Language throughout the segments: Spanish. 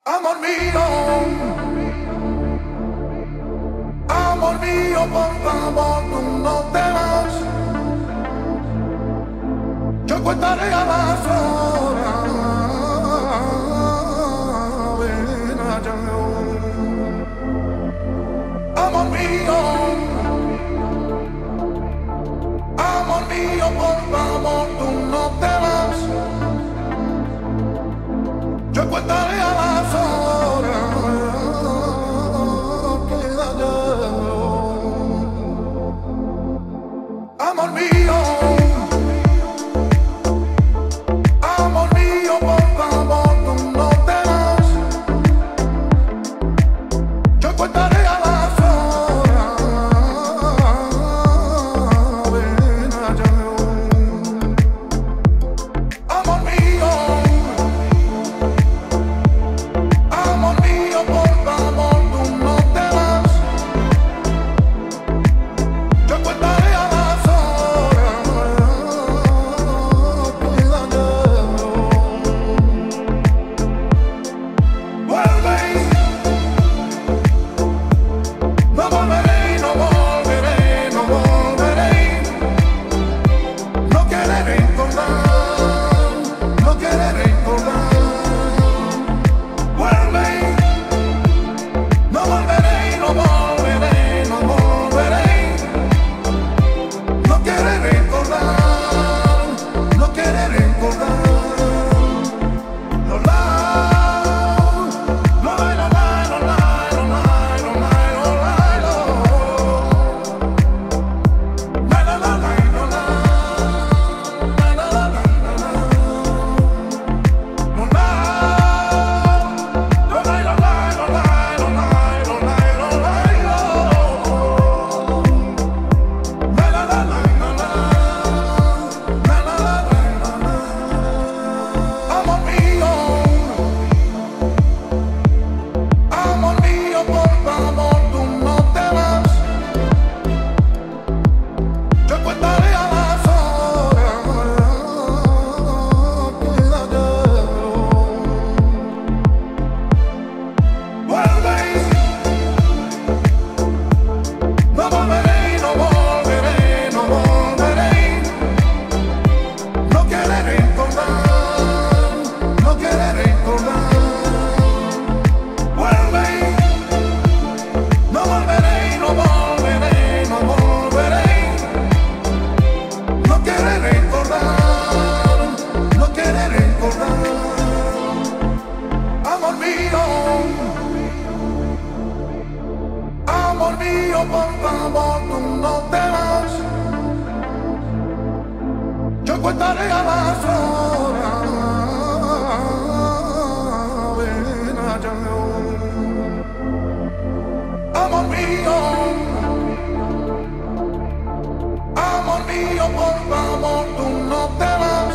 amor mío, por favor, tú no te vas. Yo contaré a las horas, ven allá. Amor mío, por favor, tú no te vas. Yo contaré a las horas, queda ya. Amor mío, por favor, tú no te vas. Yo contaré a las horas, ven allá. Amor mío, por favor, tú no te vas. Yo contaré a las horas, queda ya. Vuelve, no volveré, no volveré, no volveré. No querré recordar, no querré recordar. Vuelve, no volveré, no volveré, no volveré. No querré recordar, no querré recordar. Amor mío, por favor, tú no te vas. Yo contaré a las horas, queda ya. Vuelve, no volveré, no volveré, no volveré. No querré recordar, no querré recordar. Vuelve, no volveré, no volveré, no volveré. No querré recordar, no querré recordar. Amor mío, por favor, tú no te vas. Yo contaré a las horas, ven allá. Amor mío, por favor, tú no te vas.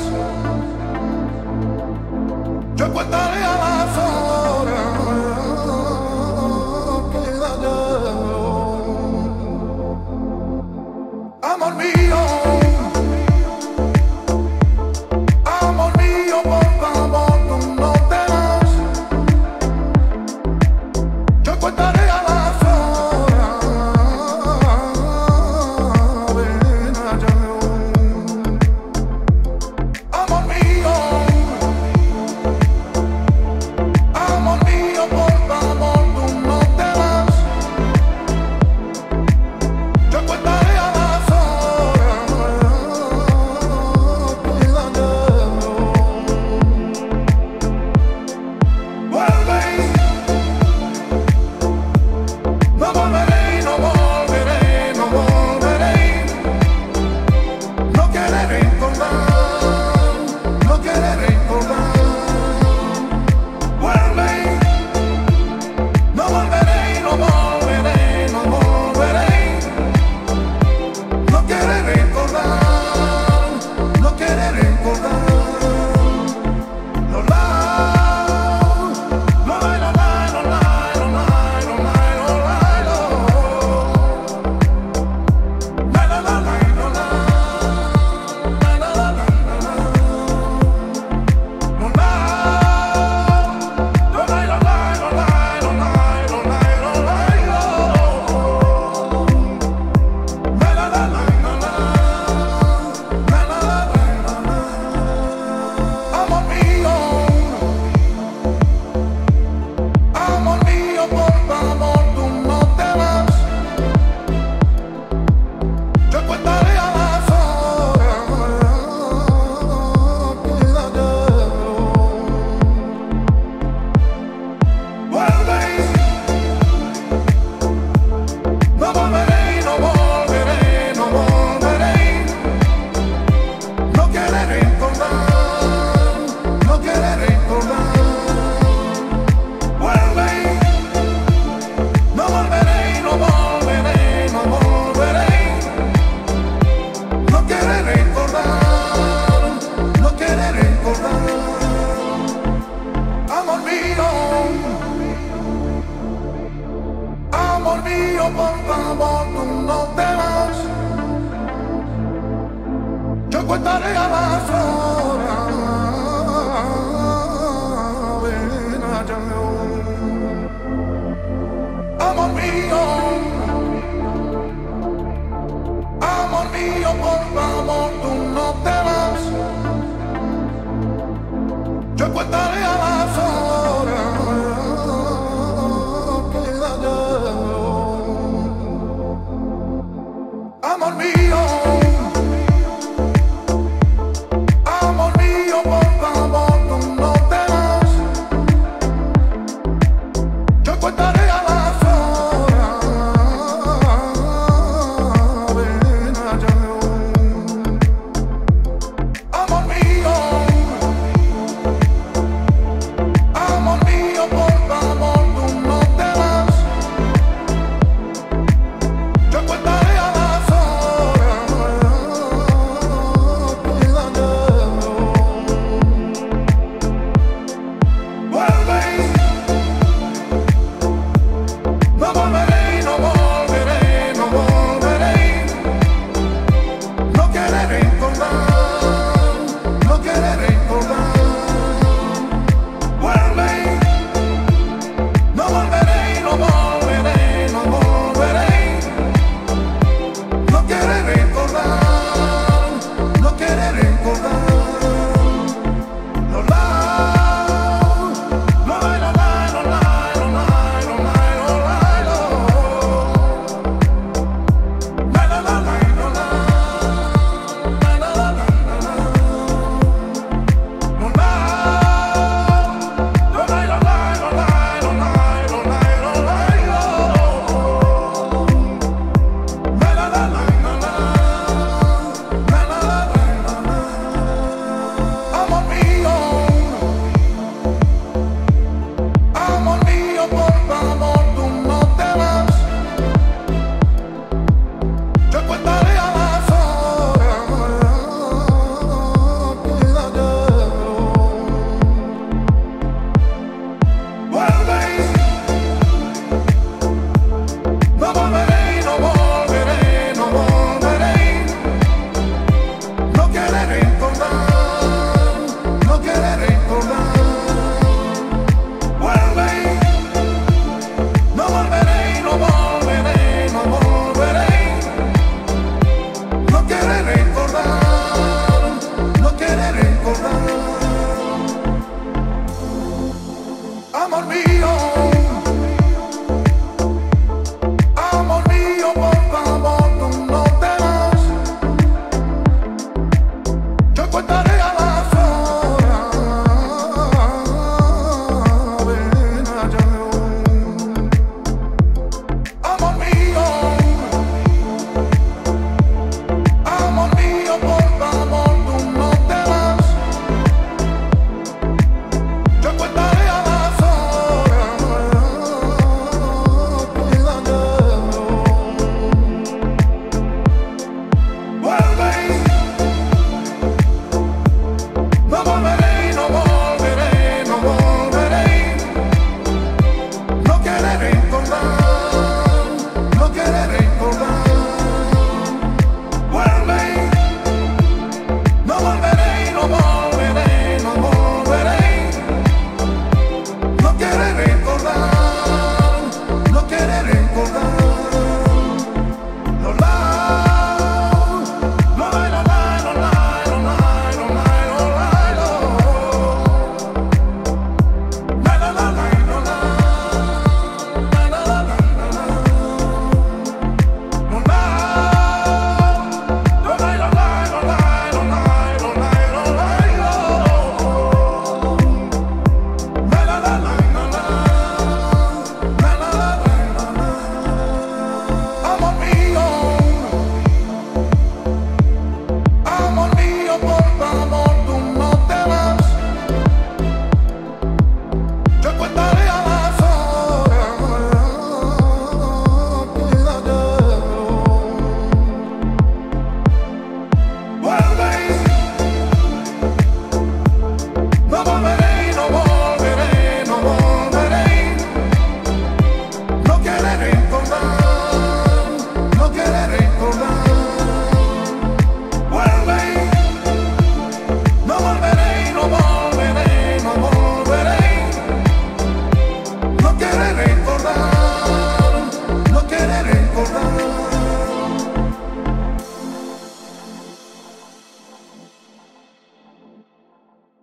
Yo contaré a las horas, queda ya. Amor mío, por favor, tú no te vas. no te vas. Yo contaré abajo.